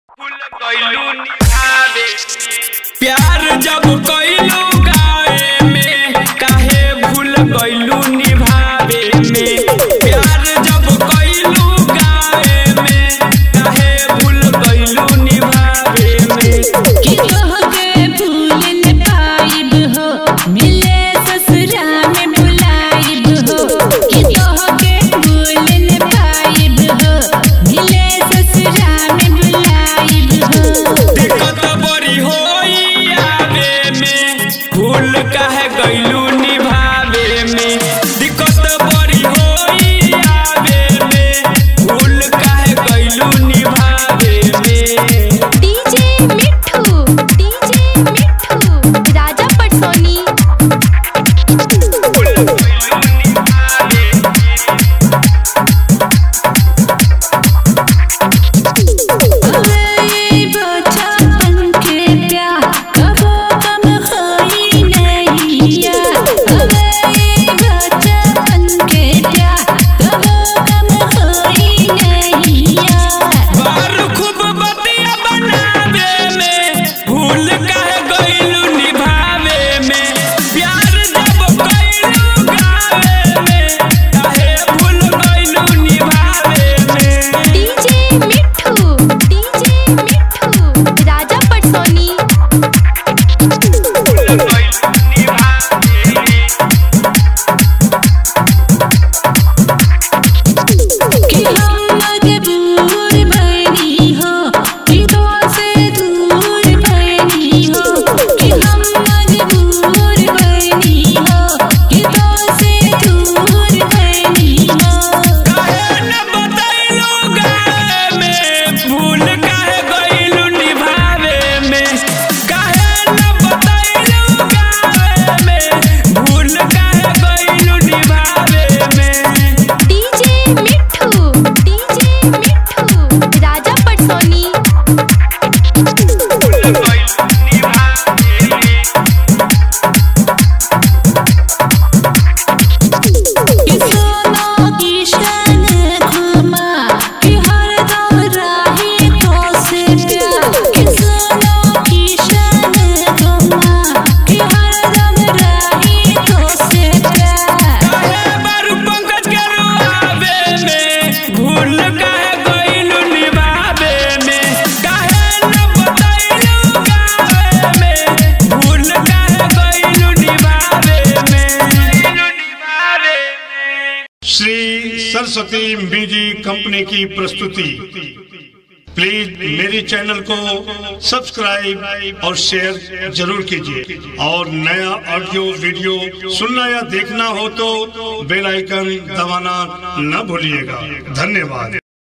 प्यार जब कइलू गावे में काहे भूल गइलू निभावे में। प्यार जब कइलू गावे में काहे भूल गइलू निभावे में। कि तोहके भूल न पाइब हो मिले ससुरा में बुलाइब हो। कि तोहके भूल न पाइब हो मिले ससुरा में बुलाइब हो। दिक्कत बड़ी होई आवे में भूल काहे गइलू निभावे में। दिक्कत बड़ी होई आवे में भूल काहे गइलू निभावे में। डीजे मिठू राजा पटसोनी। बचपन के प्यार कबो कम होई नैया। बचपन के प्यार कबो कम होई नैया। बार खूब बतिया बनावे में भूल काहे गइलू निभावे में। प्यार जब कइलू गावे में काहे भूल गइलू निभावे में। डीजे मिठू राजा पटसोनी। कि हम मजबूर बनी हो कि तो से दूर बनी हो। कि हम मजबूर बनी हो कि तो से दूर बनी हो। काहे न बतइलू गावे में भूल काहे गइलू निभावे में। काहे न बतइलू गावे में भूल काहे गइलू निभावे में। डीजे मिठू राजा पटसोनी। कि सोना की शान घुमा कि हरदम राही तो से प्यार। कि सोना की शान घुमा कि हरदम राही तो से प्यार। काहे बारू पंकज के रुआवे में भूल काहे गइलू निभावे में। काहे न बतइलू गावे में भूल काहे गइलू निभावे में। श्री सरस्वती म्यूजिक कंपनी की प्रस्तुति। प्लीज मेरे चैनल को सब्सक्राइब और शेयर जरूर कीजिए। और नया ऑडियो वीडियो सुनना या देखना हो तो बेल आइकन दबाना न भूलिएगा। धन्यवाद।